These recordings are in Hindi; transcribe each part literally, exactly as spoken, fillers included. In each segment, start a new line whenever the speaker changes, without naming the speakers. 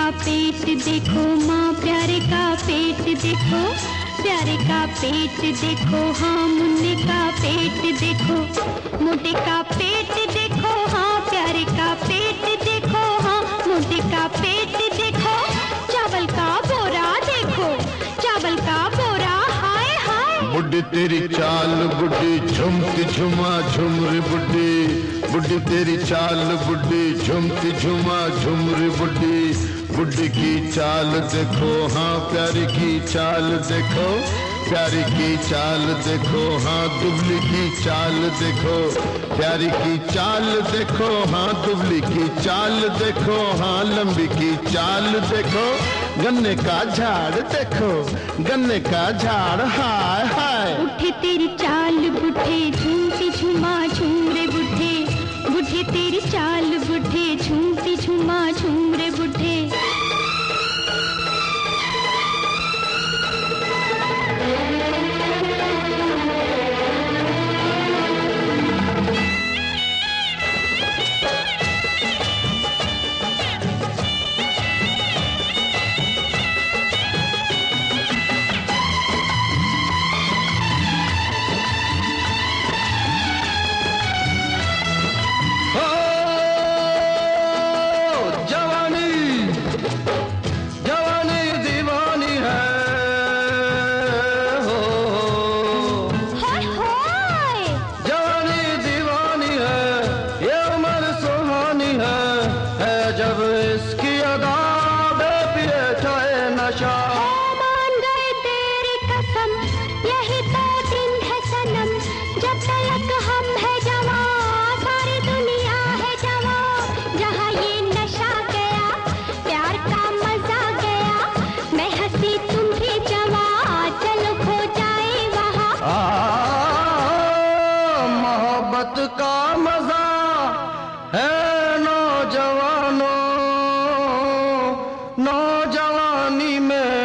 का पेट देखो माँ, प्यारे का पेट देखो, प्यारे का पेट देखो, हाँ मुन्ने का पेट देखो, मोटे का पेट देखो, हाँ प्यारे का पेट देखो, हाँ मोटे का पेट देखो, चावल का बोरा देखो, चावल का बोरा, हाय हाय।
बुड्ढी तेरी चाल बुड्ढी झुमती झुमा झुम रे बुड्ढी, बुड्ढी तेरी चाल बुड्ढी झुमती झुमा झुम रे बुड्ढी, बुड्ढी की चाल देखो, हाँ प्यारी की चाल देखो, प्यारी की चाल देखो, हाँ दुबली की चाल देखो, प्यारी की चाल देखो, हाँ दुबली की चाल देखो, हाँ लंबी की चाल देखो, गन्ने का झाड़ देखो, गन्ने का झाड़, हाय हाय।
बुढ़े तेरी चाल बुढ़े झूमती झुमा झूम रे बुढ़े, बुढ़े तेरी चाल बुढ़े झूमती झुमा झूम रे बुढ़े।
का मजा है नौजवानों, नौजवानी में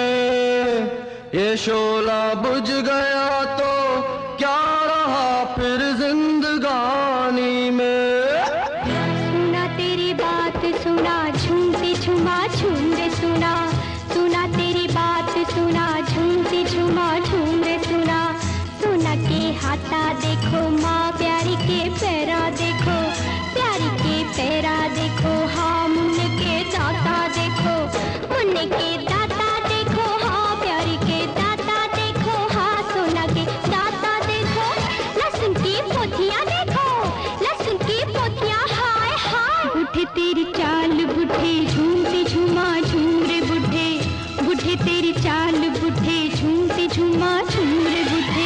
ये शोला बुझ गया तो क्या रहा फिर जिंदगानी में।
सुना तेरी बात सुना झूमती झुमा झूम रे सुना, सुना तेरी बात सुना झूमती झुमा झूम रे सुना, सुना के हाथा देखो माँ प्यारी के पैरा देखो, प्यारी के पैरा देखो, हाँ मुन्ने के दाता देखो, मुन्ने के दाता देखो, हाँ प्यारी के दाता देखो, हाँ सोना के दाता देखो, लहसुन की पोथियाँ देखो, लहसुन की पोथियाँ, हाय हाय। बुढ़े तेरी चाल बुढ़े झूमती झुमा झूम रे बुढ़े, बुढ़े तेरी चाल बुढ़े झूमती झुमा झूम रे बुढ़े।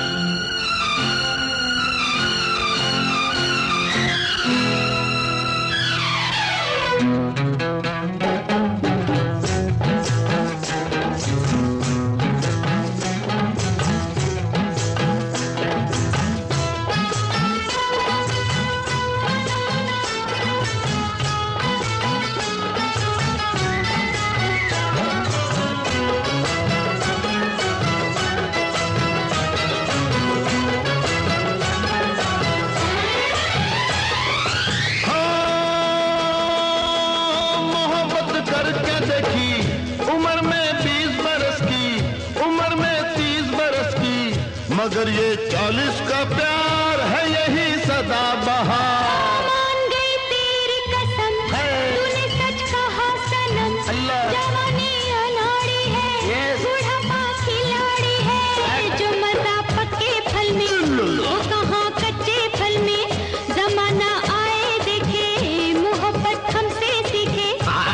मगर ये चालीस का प्यार है यही सदा बहार।
मान गई तेरी कसम तूने सच कहा सनम, जवानी अनाड़ी है बुढ़ापा खिलाड़ी है, जो मजा पक्के फल में वो कहाँ कच्चे फल में, जमाना आए देखे मोहब्बत हमसे सीखे।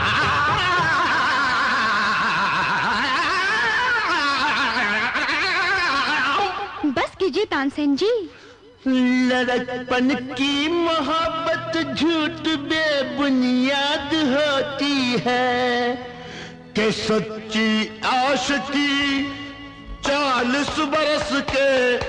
बस कीजिए तानसेन जी।
लड़कपन की मोहब्बत झूठ बेबुनियाद होती है,
कि सच्ची आशिकी चालीस बरस के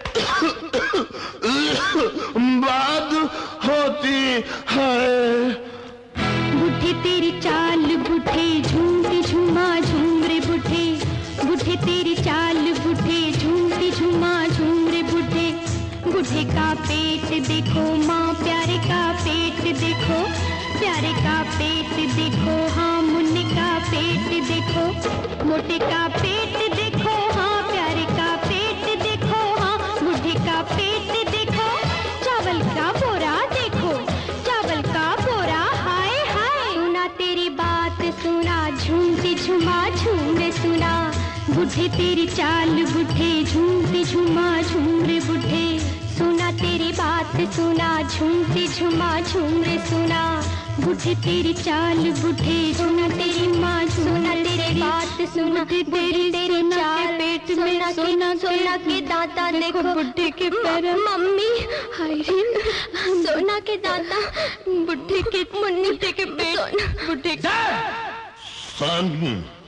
बाद होती है।
बुढ़े तेरी चाल बुढ़े झूमती झुमा झूम रे बुढ़े, बुढ़े तेरी चाल बुढ़े झूमती झुमा झूम रे बुढ़े, बुढ़े का पेट देखो माँ प्यारे का पेट देखो, प्यारे का पेट देखो, हाँ मुन्ने का पेट देखो, मोटे का पेट देखो, हाँ प्यारे का पेट देखो, हाँ बूढ़े का पेट देखो, चावल का बोरा देखो, चावल का बोरा, हाय हाय। सुना तेरी बात सुना, झूमती झुमा झूम रे सुना, बूढ़े तेरी चाल बूढ़े, झूमती झुमा झूम रे बूढ़े। सुना तेरी बात सुना, झूमती झुमा झूम रे सुना, बूढ़े तेरी चाल बूढ़े, सुना तेरी माँ, सुना तेरी बात सुना, तेरी तेरी चाल पेट में, सोना सोना के दांता देखो, बुढ़े के पैर, मम्मी हाय रे, सोना के दांता, बुढ़े के मुन्नी के पेट, बुढ़े
सन